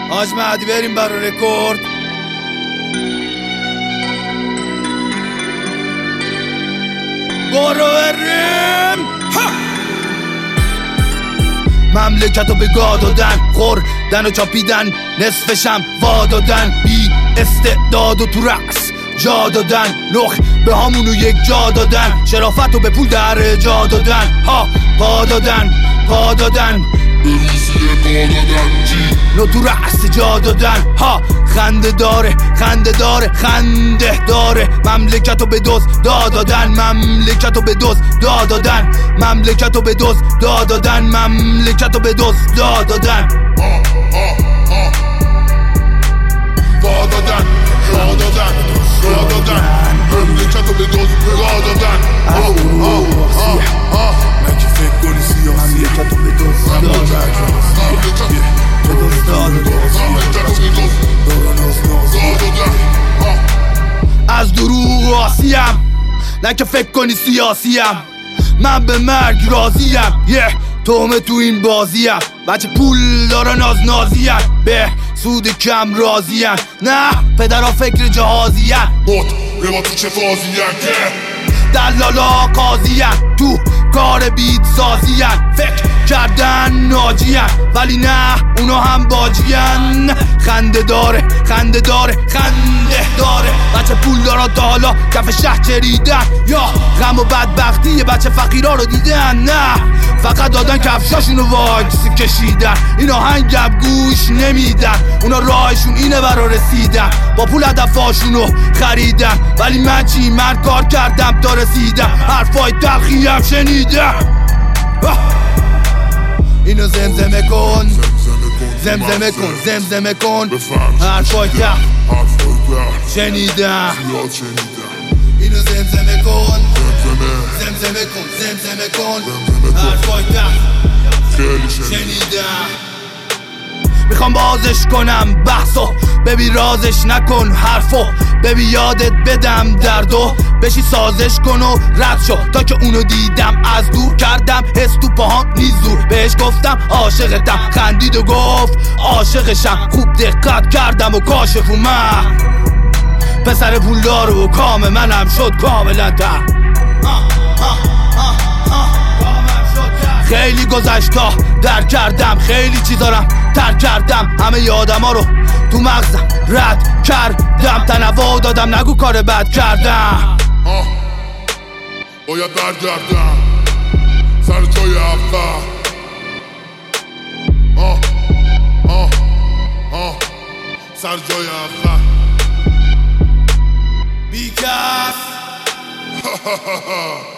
حاج مهدی بریم برای رکورد. برو بریم. مملکتو به گا دادن، خوردن و چاپیدن، نصفشم وا دادن، بی استعداد و تو رأس جا دادن، لخ به همونو یک جا دادن، شرافتو به پول در جا دادن، ها پا دادن پا دادن، نو تو رأس جا دادن، ها خنده داره خنده داره خنده داره، مملکتو به دوز دا دادن، مملکتو به دوز دا دادن، مملکتو به دوز دا دادن، مملکتو به دوز دا دادن، وا دادن دا دادن دا دادن، مملکتو به دوز دا دادن. مگه فکر کنی سیاسی مملکتو به دوز دا دادن، به دوز دا دادن، از دروغ آسیم، نه که فکر کنی سیاسیم، من به مرگ راضیم، تومه تو این بازیم، بچه پول دارن از نازیم، به سود کم راضیم، نه پدرها فکر جهازیم، ربا تو چه فازیم که دلالا قاضیم، تو کار بیت سازیم، فکر کردن ناجیم، ولی نه اونا هم باجیم، خنده داره خنده داره خنده داره، بچه پول دارن تا حالا کف شهر چریدن، یا غم و بدبختی بچه فقیرا رو دیدن، نه فقط دادن کفشاشونو واکس کشیدن، اینا هنگم گوش نمیدن، اونا راهشون اینه برا رسیدن، با پول هدفاشونو خریدن، ولی من چی؟ من کار کردم تا رسیدم، حرفای تلخی هم شنیدم، اینو زمزمه کن زمزمه کن زمزمه کن، حرفای تلخ شنیدم، اینو زمزمه کن زمزمه کن زمزمه کن، حرفای تلخ شنیدم، میخوام بازش کنم بحثو، ببی رازش نکن حرفو، ببی یادت بدم دردو، بشی سازش کن و رد شو، تا که اونو دیدم از دور کردم حس تو پاهام نیز زور، بهش گفتم عاشقتم، خندید و گفت عاشقشم، خوب دقت کردم و کاشف اومد، پسر پولدار و کام منم شد کاملا تر، خیلی گذشتا در کردم، خیلی چیزارم ترک کردم، همه یادم ها رو تو مغزم رد کردم، تنوع دادم نگو کار بد کردم، باید برگردم سر جای اول، سر جای اول بیکس